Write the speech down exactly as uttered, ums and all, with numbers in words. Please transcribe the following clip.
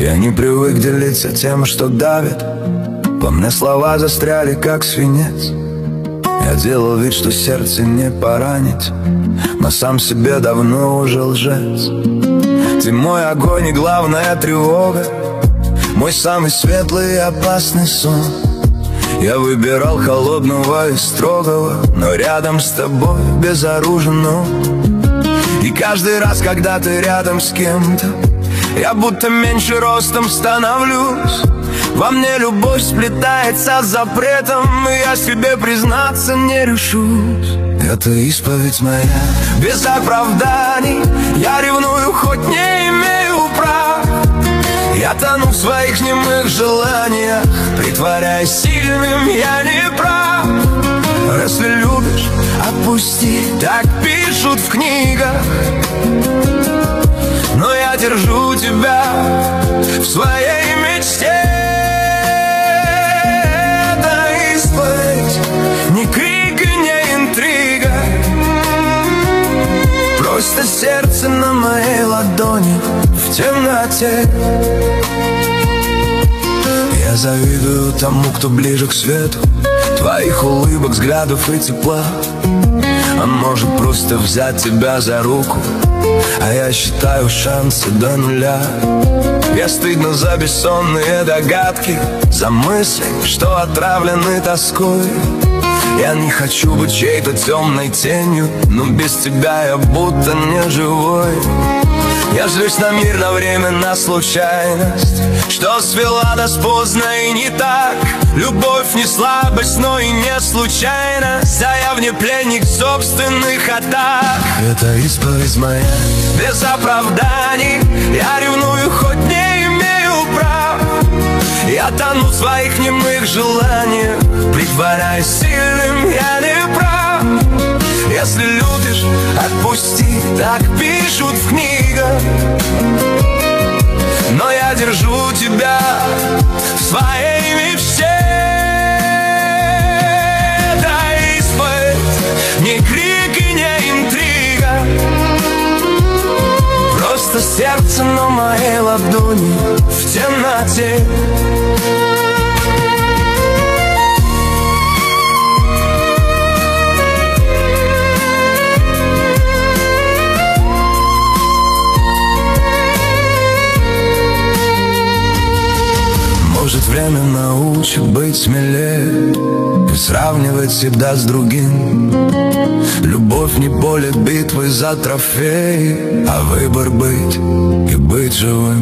Я не привык делиться тем, что давит. Во мне слова застряли, как свинец. Я делал вид, что сердце не поранить, но сам себе давно уже лжец. Ты мой огонь и главная тревога, мой самый светлый и опасный сон. Я выбирал холодного и строгого, но рядом с тобой безоружен он. И каждый раз, когда ты рядом с кем-то, я будто меньше ростом становлюсь. Во мне любовь сплетается с запретом, и я себе признаться не решусь. Это исповедь моя, без оправданий. Я ревную, хоть не имею прав. Я тону в своих немых желаниях, притворяясь сильным, я не прав. Если любишь, отпусти, так пишут в книгах. Но я держу тебя в своей мечте. Это исповедь, не крик и не интрига, просто сердце на моей ладони в темноте. Я завидую тому, кто ближе к свету, твоих улыбок, взглядов и тепла. Он может просто взять тебя за руку, а я считаю шансы до нуля. Мне стыдно за бессонные догадки, за мысли, что отравлены тоской. Я не хочу быть чьей-то темной тенью, но без тебя я будто не живой. Я злюсь на мир, на время, на случайность, что свела нас поздно и не так. Любовь не слабость, но и не случайность, а я вне пленник собственных атак. Это исповедь моя, без оправданий. Я ревную, хоть не имею прав. Я тону в своих немых желаниях, притворяясь сильным, я не прав. Если любишь, отпусти, так пишут в книгах. Но я держу тебя в своей мечте. Это исповедь, не крик и не интрига, просто сердце на моей ладони в темноте. Может, время научит быть смелее и сравнивать себя с другим. Любовь не поле битвы за трофеи, а выбор быть и быть живым.